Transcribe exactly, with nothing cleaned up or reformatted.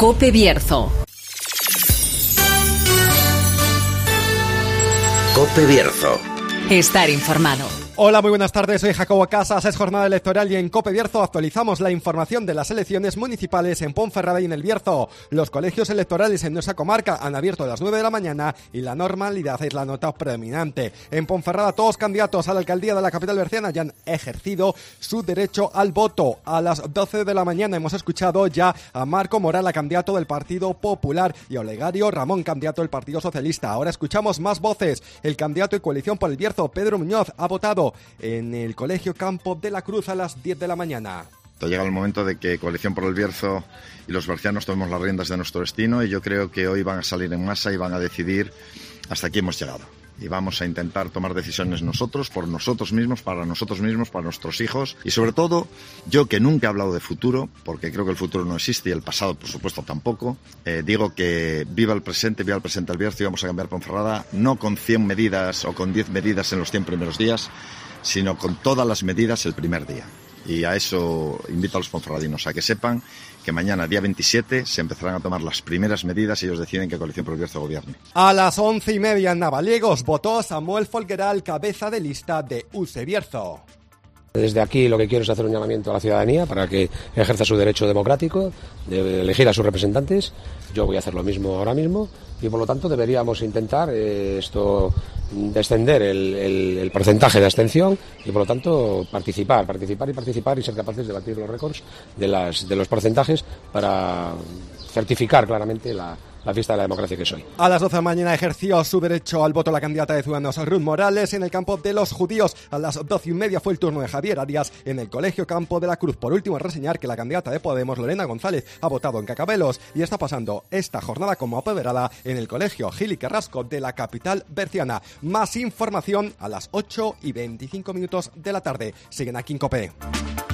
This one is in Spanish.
COPE Bierzo. COPE Bierzo. Estar informado. Hola, muy buenas tardes, soy Jacobo Casas, es jornada electoral y en COPE Bierzo actualizamos la información de las elecciones municipales en Ponferrada y en el Bierzo. Los colegios electorales en nuestra comarca han abierto a las nueve de la mañana y la normalidad es la nota predominante. En Ponferrada todos los candidatos a la alcaldía de la capital berciana ya han ejercido su derecho al voto. A las doce de la mañana hemos escuchado ya a Marco Morala, candidato del Partido Popular, y a Olegario Ramón, candidato del Partido Socialista. Ahora escuchamos más voces. El candidato de Coalición por el Bierzo, Pedro Muñoz, ha votado en el Colegio Campo de la Cruz a las diez de la mañana. Llega el momento de que Coalición por el Bierzo y los bercianos tomemos las riendas de nuestro destino, y yo creo que hoy van a salir en masa y van a decidir hasta aquí hemos llegado. Y vamos a intentar tomar decisiones nosotros, por nosotros mismos, para nosotros mismos, para nuestros hijos. Y sobre todo, yo que nunca he hablado de futuro, porque creo que el futuro no existe y el pasado, por supuesto, tampoco, eh, digo que viva el presente, viva el presente del Bierzo, y vamos a cambiar Ponferrada, no con cien medidas o con diez medidas en los cien primeros días, sino con todas las medidas el primer día. Y a eso invito a los ponferradinos, a que sepan que mañana, día veintisiete, se empezarán a tomar las primeras medidas y ellos deciden qué Coalición por el Bierzo gobierne. A las once y media en Navaliegos votó Samuel Folgueral, cabeza de lista de U C E Bierzo. Desde aquí lo que quiero es hacer un llamamiento a la ciudadanía para que ejerza su derecho democrático de elegir a sus representantes. Yo voy a hacer lo mismo ahora mismo y por lo tanto deberíamos intentar eh, esto descender el, el, el porcentaje de abstención y por lo tanto participar, participar y participar y ser capaces de batir los récords de, las, de los porcentajes para certificar claramente la, la fiesta de la democracia que soy. A las doce de la mañana ejerció su derecho al voto la candidata de Ciudadanos, Ruth Morales, en el campo de los judíos. A las doce y media fue el turno de Javier Arias en el Colegio Campo de la Cruz. Por último, reseñar que la candidata de Podemos, Lorena González, ha votado en Cacabelos y está pasando esta jornada como apoderada en el Colegio Gil y Carrasco de la capital berciana. Más información a las ocho y veinticinco minutos de la tarde. Siguen aquí en COPE.